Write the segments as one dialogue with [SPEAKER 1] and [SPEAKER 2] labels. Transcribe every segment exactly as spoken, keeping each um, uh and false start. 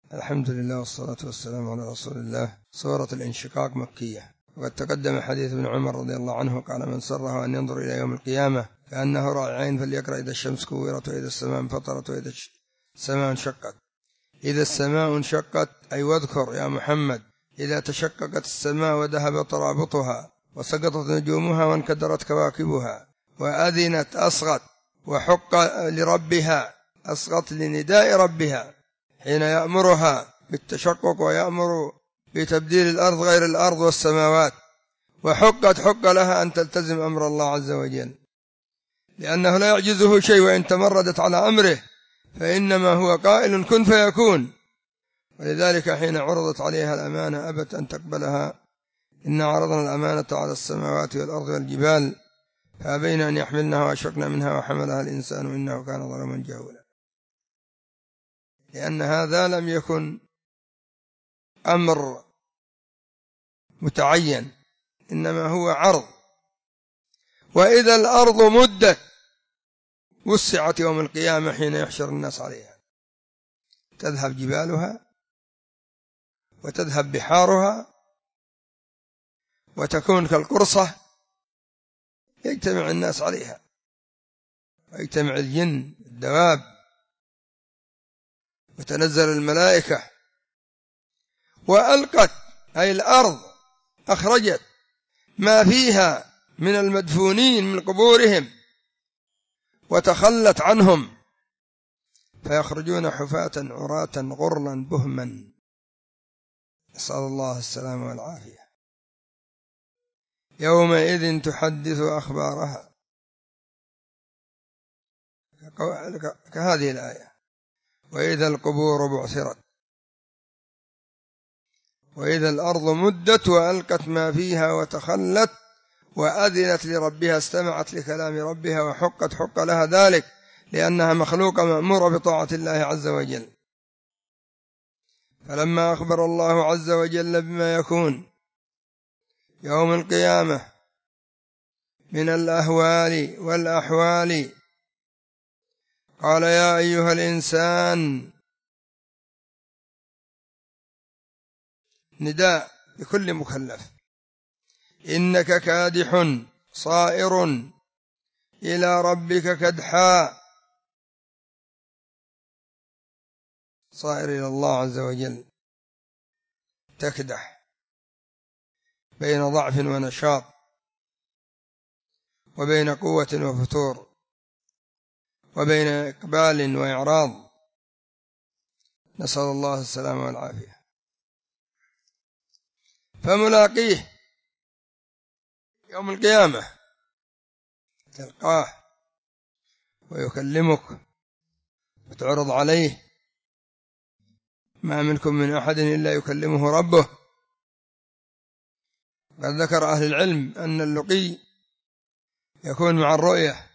[SPEAKER 1] الحمد لله والصلاة والسلام على رسول الله. سورة الانشقاق مكية، وقد تقدم حديث ابن عمر رضي الله عنه قال: من سره أن ينظر إلى يوم القيامة كأنه رأى العين فليقرأ إذا الشمس كورت وإذا السماء انفطرت وإذا السماء انشقت. إذا السماء انشقت أي واذكر يا محمد إذا تشققت السماء وذهب ترابطها وسقطت نجومها وانكدرت كواكبها وأذنت أصغت وحق لربها، أصغت لنداء ربها حين يأمرها بالتشقق ويأمر بتبديل الأرض غير الأرض والسماوات، وحقت حق لها أن تلتزم أمر الله عز وجل، لأنه لا يعجزه شيء، وإن تمردت على أمره فإنما هو قائل كن فيكون. ولذلك حين عرضت عليها الأمانة أبت أن تقبلها: إن عرضنا الأمانة على السماوات والأرض والجبال فأبين أن يحملنها وأشفقن منها وحملها الإنسان إنه كان ظلوما جهولا، لأن هذا لم يكن أمر متعين، إنما هو عرض. وإذا الأرض مدت وسعت يوم القيامة حين يحشر الناس عليها، تذهب جبالها وتذهب بحارها وتكون كالقرصة، يجتمع الناس عليها ويجتمع الجن الدواب وتنزل الملائكة، وألقت أي الأرض أخرجت ما فيها من المدفونين من قبورهم وتخلت عنهم فيخرجون حفاة عراة غرلا بهما، نسأل الله السلامة والعافية. يومئذ تحدث أخبارها، كهذه الآية: وإذا القبور بعثرت وإذا الأرض مدت وألقت ما فيها وتخلت وأذنت لربها، استمعت لكلام ربها وحقت حق لها ذلك، لأنها مخلوقة مأمورة بطاعة الله عز وجل. فلما أخبر الله عز وجل بما يكون يوم القيامة من الأهوال والأحوال قال: يا أيها الإنسان، نداء لكل مكلف، إنك كادح صائر إلى ربك كدحا، صائر إلى الله عز وجل، تكدح بين ضعف ونشاط وبين قوة وفتور وبين إقبال وإعراض، نسأل الله السلامة والعافية. فملاقيه يوم القيامة تلقاه ويكلمك وتعرض عليه، ما منكم من أحد إلا يكلمه ربه. قد ذكر أهل العلم أن اللقي يكون مع الرؤية،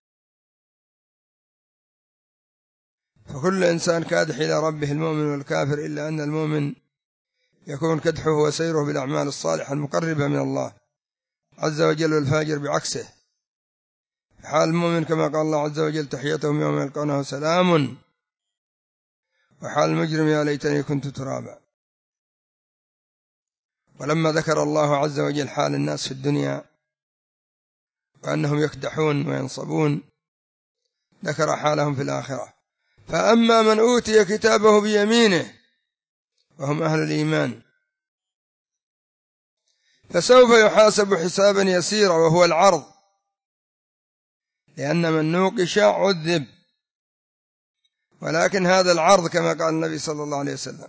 [SPEAKER 1] فكل إنسان كادح إلى ربه، المؤمن والكافر، إلا أن المؤمن يكون كدحه وسيره بالأعمال الصالحة المقربة من الله عز وجل، والفاجر بعكسه. حال المؤمن كما قال الله عز وجل: تحيتهم يوم يلقونه سلام، وحال المجرم: يا ليتني كنت ترابا. ولما ذكر الله عز وجل حال الناس في الدنيا وأنهم يكدحون وينصبون، ذكر حالهم في الآخرة: فأما من أوتي كتابه بيمينه، وهم أهل الإيمان، فسوف يحاسب حسابا يسيرا، وهو العرض، لأن من نوقش عذب. ولكن هذا العرض كما قال النبي صلى الله عليه وسلم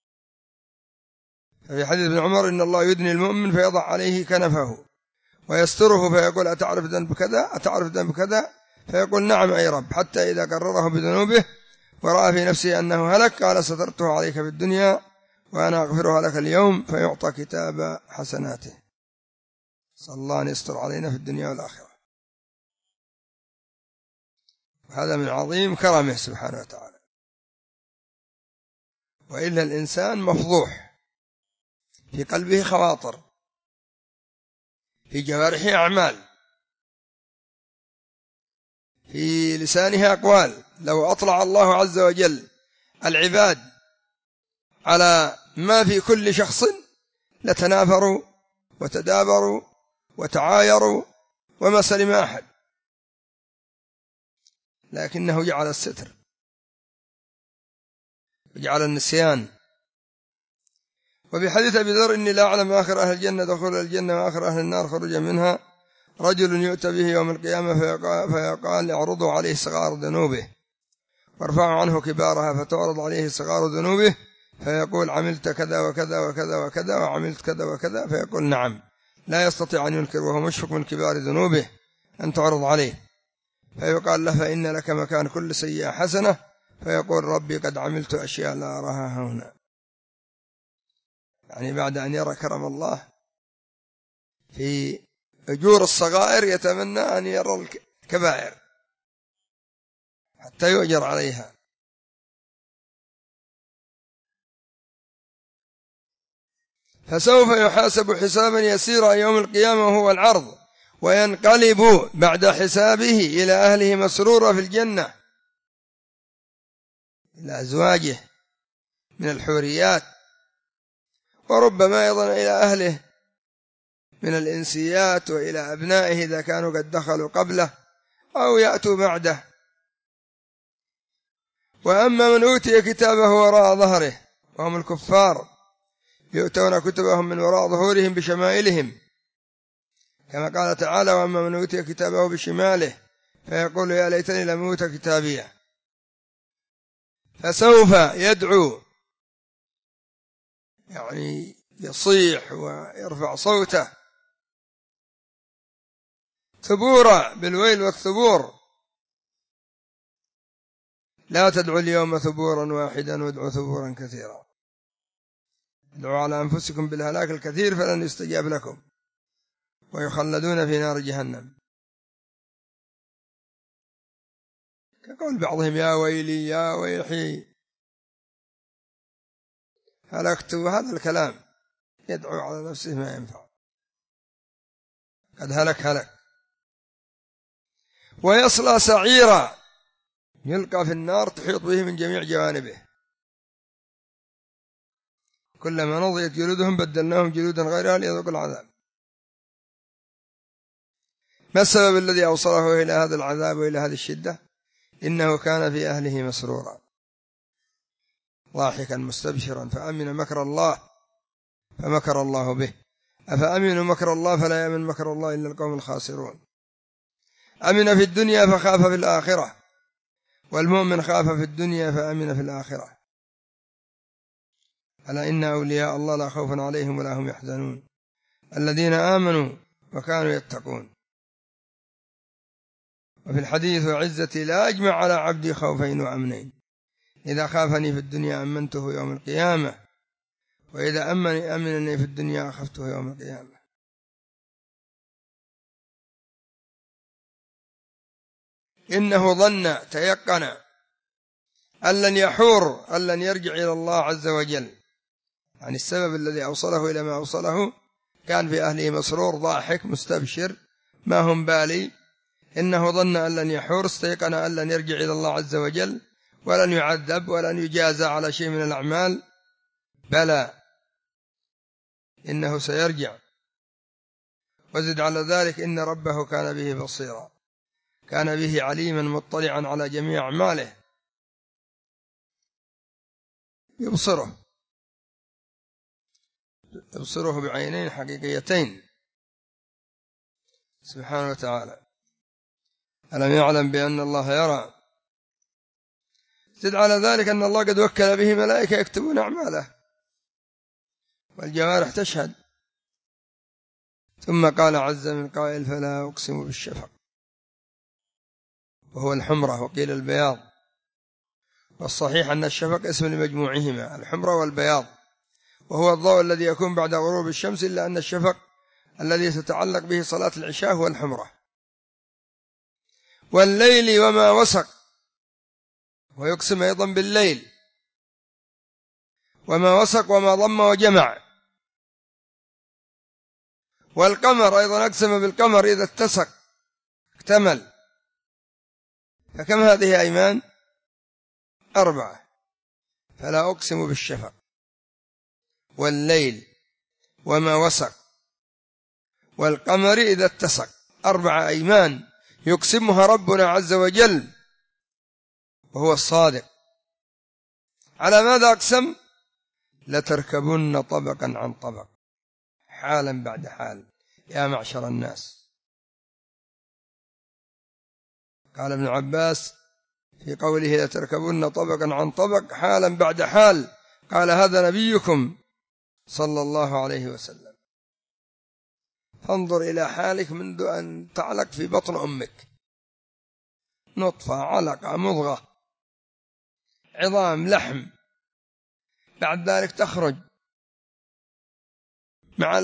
[SPEAKER 1] في حديث ابن عمر: إن الله يدني المؤمن فيضع عليه كنفه ويستره فيقول: أتعرف ذنب كذا؟ أتعرف ذنب كذا؟ فيقول: نعم أي رب، حتى إذا قرره بذنوبه ورأى في نفسه أنه هلك قال: سترته عليك في الدنيا وأنا أغفرها لك اليوم، فيعطى كتاب حسناته. صلى الله أن يستر علينا في الدنيا والآخرة. هذا من عظيم كرمه سبحانه وتعالى. وإلا الإنسان مفضوح، في قلبه خواطر، في جوارحه أعمال، في لسانها أقوال. لو أطلع الله عز وجل العباد على ما في كل شخص لتنافروا وتدابروا وتعايروا وما سلم أحد، لكنه جعل الستر وجعل النسيان. وفي حديث أبي ذر إني لا أعلم آخر أهل الجنة دخول الجنة وآخر أهل النار خروجا منها، رجل يؤتى به يوم القيامة فيقال اعرضوا عليه صغار ذنوبه وارفعوا عنه كبارها، فتعرض عليه صغار ذنوبه فيقول عملت كذا وكذا وكذا وكذا وعملت كذا وكذا، فيقول نعم، لا يستطيع أن ينكر وهو مشفق من كبار ذنوبه أن تعرض عليه، فيقال له فإن لك مكان كل سيئة حسنة، فيقول ربي قد عملت أشياء لا أراها هنا. يعني بعد أن يرى كرم الله في أجور الصغائر يتمنى أن يرى الكبائر حتى يؤجر عليها. فسوف يحاسب حسابا يسيرا يوم القيامة وهو العرض، وينقلب بعد حسابه إلى أهله مسرورا في الجنة، إلى أزواجه من الحوريات، وربما أيضا إلى أهله من الإنسيات وإلى أبنائه إذا كانوا قد دخلوا قبله أو يأتوا بعده. وأما من أوتي كتابه وراء ظهره وهم الكفار يؤتون كتبهم من وراء ظهورهم بشمائلهم، كما قال تعالى وأما من أوتي كتابه بشماله فيقول يا ليتني لم أوت كتابيه، فسوف يدعو يعني يصيح ويرفع صوته ثبورا بالويل والثبور، لا تدعوا اليوم ثبورا واحدا وادعوا ثبورا كثيرا، ادعوا على أنفسكم بالهلاك الكثير فلن يستجاب لكم ويخلدون في نار جهنم. كقول بعضهم يا ويلي يا ويحي هلكت، هذا الكلام يدعو على نفسه ما ينفع، قد هلك هلك. ويصلى سعيرا يلقى في النار تحيط به من جميع جوانبه، كلما نضجت جلودهم بدلناهم جلودا غيرها ليذوقوا العذاب. ما السبب الذي أوصله إلى هذا العذاب وإلى هذه الشدة؟ إنه كان في أهله مسرورا ضاحكا مستبشرا فأمن مكر الله فمكر الله به، أفأمنوا مكر الله فلا يأمن مكر الله إلا القوم الخاسرون. أمن في الدنيا فخاف في الآخرة، والمؤمن خاف في الدنيا فأمن في الآخرة. ألا إن أولياء الله لا خوف عليهم ولا هم يحزنون الذين آمنوا وكانوا يتقون. وفي الحديث وعزتي لا أجمع على عبدي خوفين وأمنين، إذا خافني في الدنيا أمنته يوم القيامة، وإذا أمني أمنني في الدنيا أخفته يوم القيامة. إنه ظن تيقن أن لن يحور أن لن يرجع إلى الله عز وجل، يعني السبب الذي أوصله إلى ما أوصله كان في أهله مسرور ضاحك مستبشر ما هم بالي. إنه ظن أن لن يحور، استيقن أن لن يرجع إلى الله عز وجل ولن يعذب ولن يجازى على شيء من الأعمال، بلى إنه سيرجع. وزد على ذلك إن ربه كان به بصيرا، كان به عليما مطلعا على جميع أعماله، يبصره يبصره بعينين حقيقيتين سبحانه وتعالى. ألم يعلم بأن الله يرى. زد على ذلك أن الله قد وكل به ملائكة يكتبون أعماله والجوارح تشهد. ثم قال عز من قائل فلا أقسم بالشفق، وهو الحمرة وقيل البياض، والصحيح أن الشفق اسم لمجموعهما الحمرة والبياض، وهو الضوء الذي يكون بعد غروب الشمس، إلا أن الشفق الذي تتعلق به صلاة العشاء هو الحمرة. والليل وما وسق، ويقسم أيضا بالليل وما وسق وما ضم وجمع. والقمر أيضا أقسم بالقمر إذا اتسق اكتمل. فكم هذه أيمان؟ أربعة. فلا أقسم بالشفق والليل وما وسق والقمر إذا اتسق، أربع أيمان يقسمها ربنا عز وجل وهو الصادق. على ماذا أقسم؟ لتركبن طبقا عن طبق، حالا بعد حال، يا معشر الناس. قال ابن عباس في قوله لتركبن طبقا عن طبق حالا بعد حال، قال هذا نبيكم صلى الله عليه وسلم. فانظر إلى حالك منذ أن تعلق في بطن أمك، نطفة علقة مضغة عظام لحم، بعد ذلك تخرج مع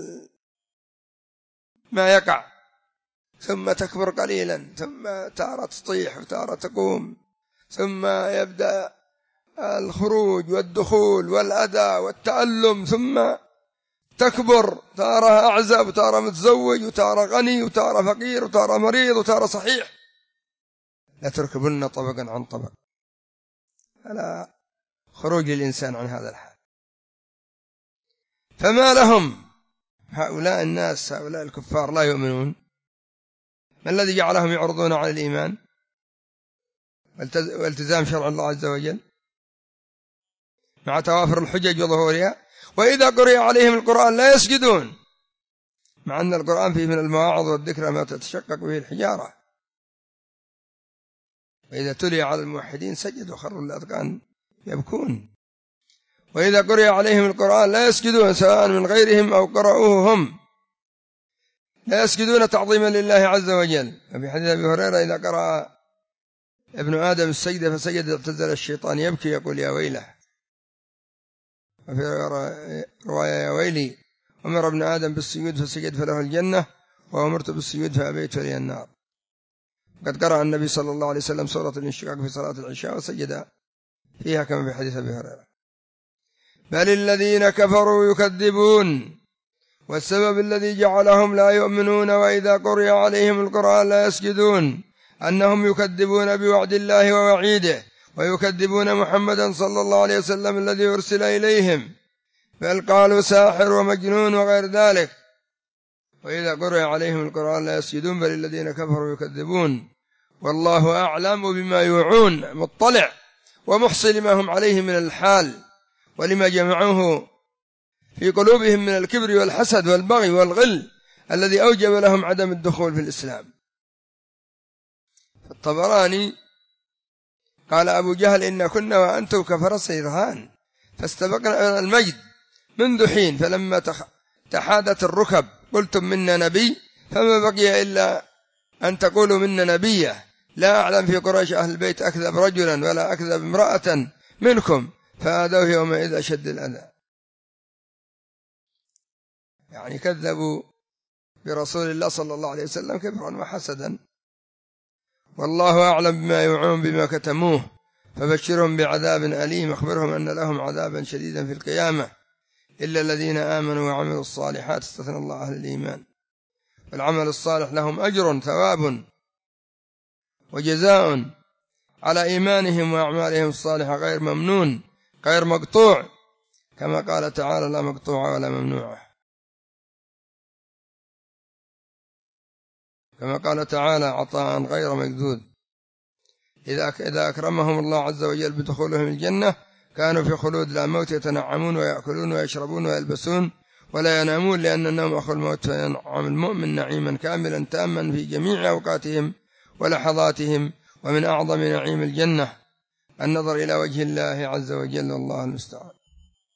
[SPEAKER 1] ما يقع، ثم تكبر قليلا، ثم تارة تطيح وتارة تقوم، ثم يبدأ الخروج والدخول والأذى والتألم، ثم تكبر، تارة أعزب وتارة متزوج وتارة غني وتارة فقير وتارة مريض وتارة صحيح. لا تركبن طبقا عن طبق، فلا خروج للإنسان عن هذا الحال. فما لهم هؤلاء الناس، هؤلاء الكفار لا يؤمنون؟ ما الذي جعلهم يعرضون عن الإيمان والتزام شرع الله عز وجل مع توافر الحجج وظهورها؟ وإذا قرئ عليهم القرآن لا يسجدون، مع أن القرآن فيه من المواعظ والذكر ما تتشقق به الحجارة. وإذا تلي على الموحدين سجدوا خروا الأذقان يبكون. وإذا قرئ عليهم القرآن لا يسجدون، سواء من غيرهم أو قرأوه هم، لا يسجدون تعظيما لله عز وجل. وفي حديث أبي هريرة إذا قرأ ابن آدم السجدة فسجد اعتزل الشيطان يبكي يقول يا ويله. وفي رواية يا ويلي أمر ابن آدم بالسجود فسجد فله الجنة، وأمرت بالسجود فأبيت فلي النار. قد قرأ النبي صلى الله عليه وسلم سورة الانشقاق في صلاة العشاء وسجد فيها كما في حديث أبي هريرة. بل الذين كفروا يكذبون، والسبب الذي جعلهم لا يؤمنون وإذا قرئ عليهم القرآن لا يسجدون أنهم يكذبون بوعد الله ووعيده، ويكذبون محمدا صلى الله عليه وسلم الذي أرسل إليهم، بل قالوا ساحر ومجنون وغير ذلك. وإذا قرئ عليهم القرآن لا يسجدون بل الذين كفروا يكذبون، والله أعلم بما يوعون، مطلع ومحصي لما هم عليه من الحال ولما جمعوه في قلوبهم من الكبر والحسد والبغي والغل الذي أوجب لهم عدم الدخول في الإسلام. الطبراني قال أبو جهل إن كنا وأنتم كفرس يرهان فاستبقنا إلى المجد منذ حين، فلما تحادت الركب قلتم منا نبي، فما بقي إلا أن تقولوا منا نبيه. لا أعلم في قريش أهل البيت أكذب رجلا ولا أكذب امرأة منكم، فآذوه يومئذ أشد الأذى. يعني كذبوا برسول الله صلى الله عليه وسلم كبرا وحسدا. والله أعلم بما يوعون بما كتموه، فبشرهم بعذاب أليم، أخبرهم أن لهم عذابا شديدا في القيامة إلا الذين آمنوا وعملوا الصالحات، استثنى الله أهل الإيمان. والعمل الصالح لهم أجر ثواب وجزاء على إيمانهم وأعمالهم الصالحة غير ممنون غير مقطوع، كما قال تعالى لا مقطوعة ولا ممنوعة، كما قال تعالى عطاء غير مجدود. إذا أكرمهم الله عز وجل بدخولهم الجنة كانوا في خلود لا موت، يتنعمون ويأكلون ويشربون ويلبسون ولا ينامون، لأن النوم أخو الموت، فينعم المؤمن نعيما كاملا تاما في جميع أوقاتهم ولحظاتهم. ومن أعظم نعيم الجنة النظر إلى وجه الله عز وجل، والله المستعان.